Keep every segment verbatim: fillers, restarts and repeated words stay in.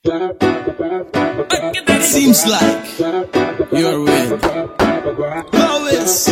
Seems like you're with Lois.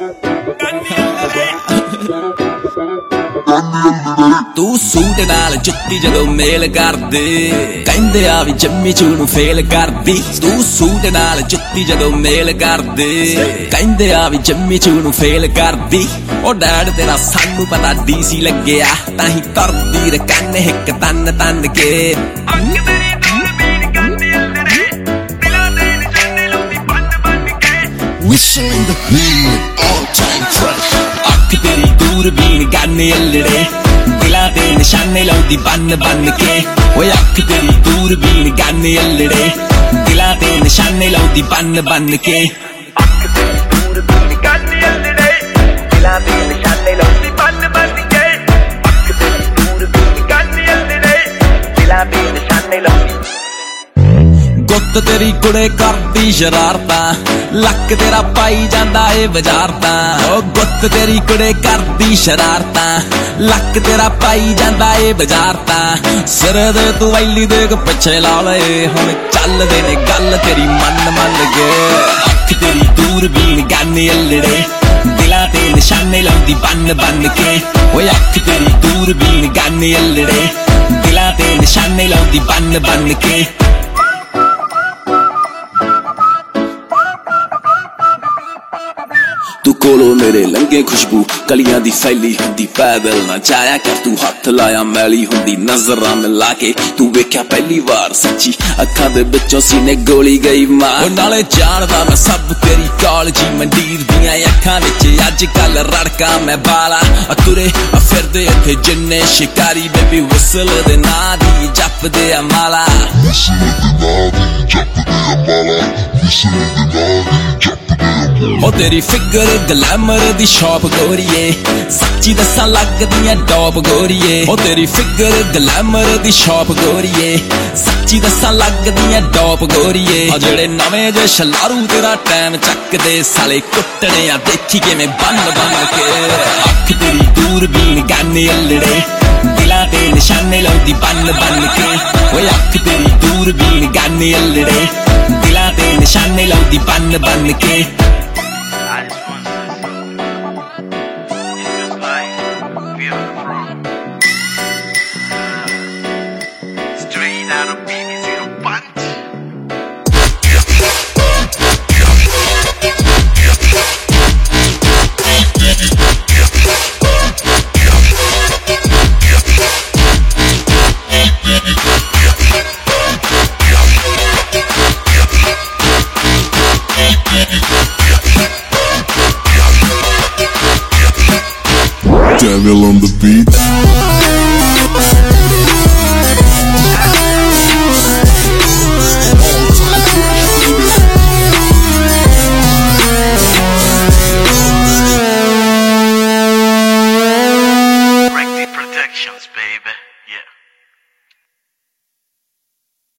ਤੂੰ suit ਨਾਲ ਜੁੱਤੀ ਜਦੋਂ ਮੇਲ ਕਰਦੇ ਕਹਿੰਦੇ ਆ ਵੀ ਜੰਮੀ ਚੂ ਨੂੰ ਫੇਲ ਕਰਦੀ ਤੂੰ ਸੂਟ ਨਾਲ ਜੁੱਤੀ ਜਦੋਂ ਮੇਲ ਕਰਦੇ ਕਹਿੰਦੇ ਆ ਵੀ ਜੰਮੀ ਚੂ ਨੂੰ ਫੇਲ ਕਰਦੀ ਉਹ ਡੈਡ ਤੇਰਾ ਸਾਨੂੰ ਪਤਾ ਡੀਸੀ ਲੱਗਿਆ ਤਾਂ ਹੀ ਕਰਦੀ ਰ ਕੰਨ ਇੱਕ ਤੰਨ ਤੰਨ ਕੇ ਅੱਖ ਤੇਰੀ ਦੂਰਬੀਨ ਕਰਦੀ ਅੰਦਰੇ ਦਿਲਾਂ ਦੇ ਨਿਸ਼ਾਨੇ ਲਾਉਂਦੀ ਬੰਨ ਬੰਨ ਕੇ Whistle in the wind all time fresh ਅੱਖ ਤੇਰੀ ਦੂਰਬੀਨ ਕੰਨ ਅਲੜੇ ਦਿਲਾਂ ਤੇ ਨਿਸ਼ਾਨੇ ਲਾਉਂਦੀ ਬੰਨ ਬੰਨ ਕੇ ਓਏ ਅੱਖ ਤੇਰੀ ਦੂਰਬੀਨ ਕੰਨ ਅਲੜੇ ਦਿਲਾਂ ਤੇ ਨਿਸ਼ਾਨੇ ਲਾਉਂਦੀ ਬੰਨ ਬੰਨ ਕੇ ਅੱਖ ਤੇਰੀ ਦੂਰਬੀਨ ਕੰਨ ਅਲੜੇ ਦਿਲਾਂ ਤੇ ਨਿਸ਼ਾਨੇ ਲਾਉਂਦੀ ਬੰਨ ਬੰਨ ਕੇ ਅੱਖ ਤੇਰੀ ਦੂਰਬੀਨ ਕੰਨ ਅਲੜੇ ਦਿਲਾਂ ਤੇ ਨਿਸ਼ਾਨੇ ਲਾਉਂਦੀ ਗੁੱਤ ਤੇਰੀ ਕੁੜੇ ਕਰਦੀ ਸ਼ਰਾਰਤਾਂ ਲੱਕ ਤੇਰਾ ਪਾਈ ਜਾਂਦਾ ਏ ਬਾਜ਼ਾਰ ਤਾਂ ਓ ਗੁੱਤ ਤੇਰੀ ਕੁੜੇ ਕਰਦੀ ਸ਼ਰਾਰਤਾਂ ਲੱਕ ਤੇਰਾ ਪਾਈ ਜਾਂਦਾ ਏ ਬਾਜ਼ਾਰ ਤਾਂ ਸਿਰ ਦੇ ਤੂੰ ਵੈਲੀ ਦੇਖ ਪਿੱਛੇ ਲਾ ਲਏ ਹੁਣ ਚੱਲਦੇ ਨੇ ਗੱਲ ਤੇਰੀ ਮੰਨ ਮੰਨ ਕੇ ਅੱਖ ਤੇਰੀ ਦੂਰਬੀਨ ਕੰਨ ਅਲੜੇ ਦਿਲਾਂ ਤੇ ਨਿਸ਼ਾਨੇ ਲਾਉਂਦੀ ਬੰਨ ਬੰਨ ਕੇ ਓਏ ਅੱਖ ਤੇਰੀ ਦੂਰਬੀਨ ਕੰਨ ਅਲੜੇ ਦਿਲਾਂ ਤੇ ਨਿਸ਼ਾਨੇ ਲਾਉਂਦੀ ਬੰਨ ਬੰਨ ਕੇ ਤੂੰ ਕੋਲੋਂ ਮੇਰੇ ਲੰਗੇ ਖੁਸ਼ਬੂ ਕਲੀਆਂ ਦੀ ਫੈਲੀ ਹੁੰਦੀ ਪੈਦਲ ਨਾ ਜਾਇਆ ਕਰ ਤੂੰ ਹੱਥ ਲਾਇਆ ਮੈਲੀ ਹੁੰਦੀ ਨਜ਼ਰਾਂ ਮਿਲਾ ਕੇ ਤੂੰ ਵੇਖਿਆ ਪਹਿਲੀ ਵਾਰ ਸੱਚੀ ਅੱਖਾਂ ਦੇ ਵਿੱਚੋਂ ਸੀਨੇ ਗੋਲੀ ਗਈ ਮਾਰ ਨਾਲੇ ਜਾਣਦਾ ਮੈਂ ਸਭ ਤੇਰੀ ਕਾਲਜੀ ਮੰਡੀਰ ਦੀਆਂ ਅੱਖਾਂ ਵਿੱਚ ਅੱਜ ਕੱਲ ਰੜਕਾ ਮੈਂ ਬਾਲਾ ਤੁਰੇ ਫਿਰਦੇ ਇੱਥੇ ਜਿੰਨੇ ਸ਼ਿਕਾਰੀ ਬੇਬੀ ਵਿਸਲ ਦੇ ਨਾਂ ਦੀ ਜਪਦੇ ਆ ਮਾਲਾ ਵਿਸਲ ਦੇ ਨਾਂ ਦੀ ਜਪਦੇ ਆ ਮਾਲਾ ਵਿਸਲ ਦੇ ਨਾਂ ਦੀ ਜਪਦੇ ਉਹ ਤੇਰੀ ਫਿਗਰ ਗਲੈਮਰ ਦੀ ਸ਼ੌਪ ਗੋਰੀਏ ਸੱਚੀ ਦੱਸਾਂ ਲੱਗਦੀਆਂ ਡੌਪ ਗੋਰੀਏ ਉਹ ਤੇਰੀ ਫਿਗਰ ਗਲੈਮਰ ਦੀ ਸ਼ੌਪ ਗੋਰੀਏ ਸੱਚੀ ਦੱਸਾਂ ਲੱਗਦੀਆਂ ਡੌਪ ਗੋਰੀਏ ਆ ਜਿਹੜੇ ਨਵੇਂ ਜੇ ਸ਼ਲਾਰੂ ਤੇਰਾ ਟਾਈਮ ਚੱਕਦੇ ਸਾਲੇ ਕੁੱਟਣੇ ਆ ਦੇਖੀ ਕਿਵੇਂ ਬੰਨ ਬੰਨ ਕੇ ਅੱਖ ਤੇਰੀ ਦੂਰਬੀਨ ਕੰਨ ਅਲੜੇ ਦਿਲਾਂ ਤੇ ਨਿਸ਼ਾਨੇ ਲਾਉਂਦੀ ਬੰਨ ਬੰਨ ਕੇ ਓਏ ਅੱਖ ਤੇਰੀ ਦੂਰਬੀਨ ਕੰਨ ਅਲੜੇ ਦਿਲਾਂ ਤੇ ਨਿਸ਼ਾਨੇ ਲਾਉਂਦੀ ਬੰਨ ਬੰਨ ਕੇ Daniel on the beat.